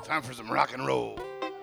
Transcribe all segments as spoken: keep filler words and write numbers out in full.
Time for some rock and roll.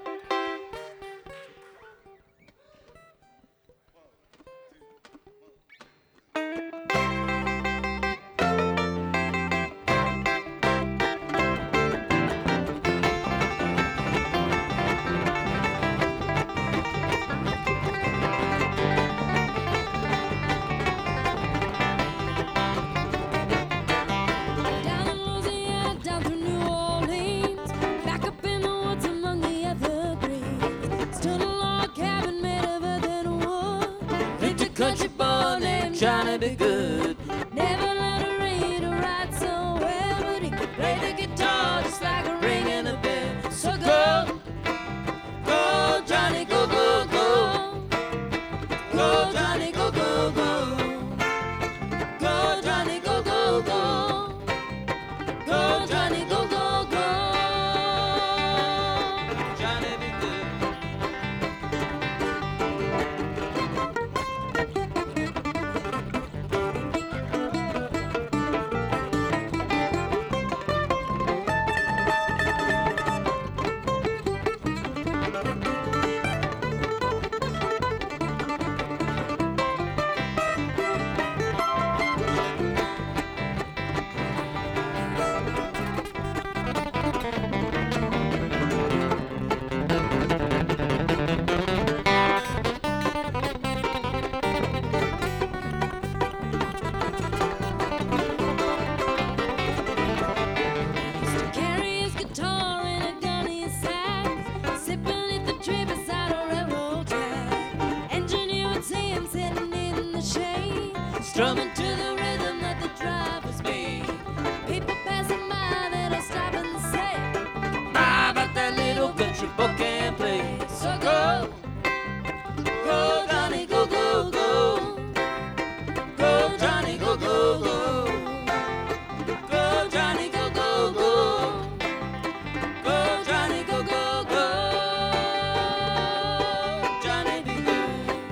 Country boy named Johnny Be Good. Never learned to read or write so well, but he could play the guitar just like a ring in a bell. So go, go Johnny, go, go, go. Go Johnny, go, go, go. Go Johnny, go, go, go. Go Johnny, go, go, go. Johnny Be Good. Strumming to the rhythm that the drivers made. People passing by that'll stop and say, "My, but that little country boy can play." So go, go Johnny, go, go, go. Go Johnny, go, go, go. Go Johnny, go, go, go. Go Johnny, go, go, go. Johnny Be Good.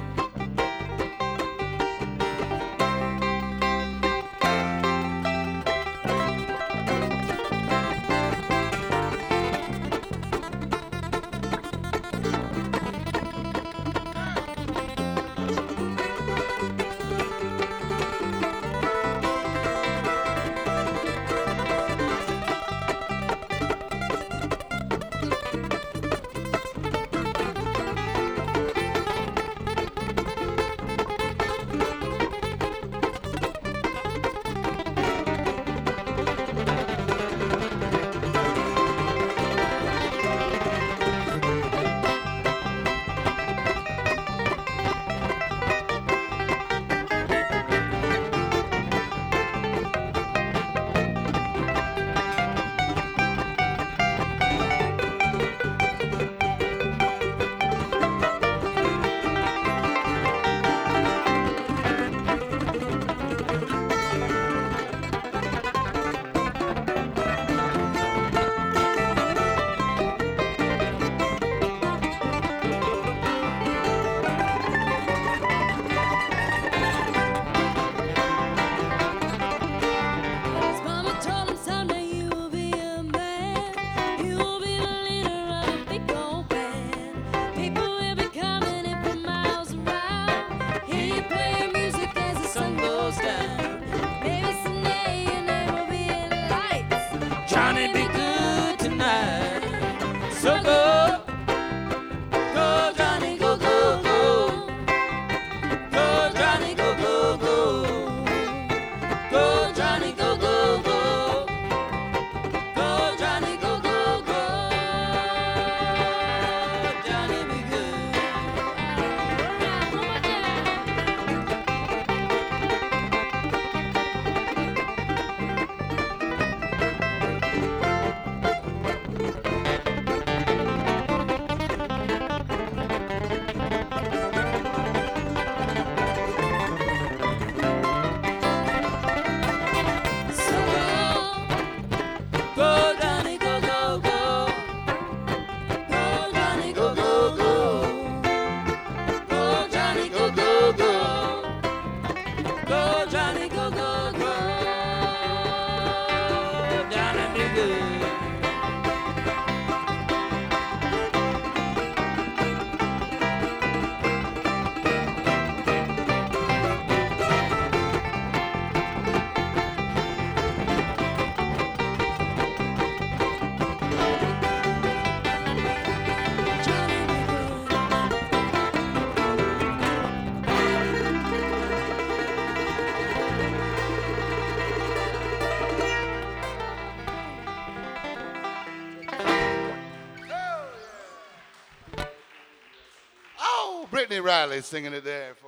Johnny Be Good tonight. So go, go Johnny, go, go, go. Go Johnny, go, go, go. Go Johnny, go, go, go. Go Johnny, go, go, go. Johnny Be Good. One more time. Brittany Riley singing it there for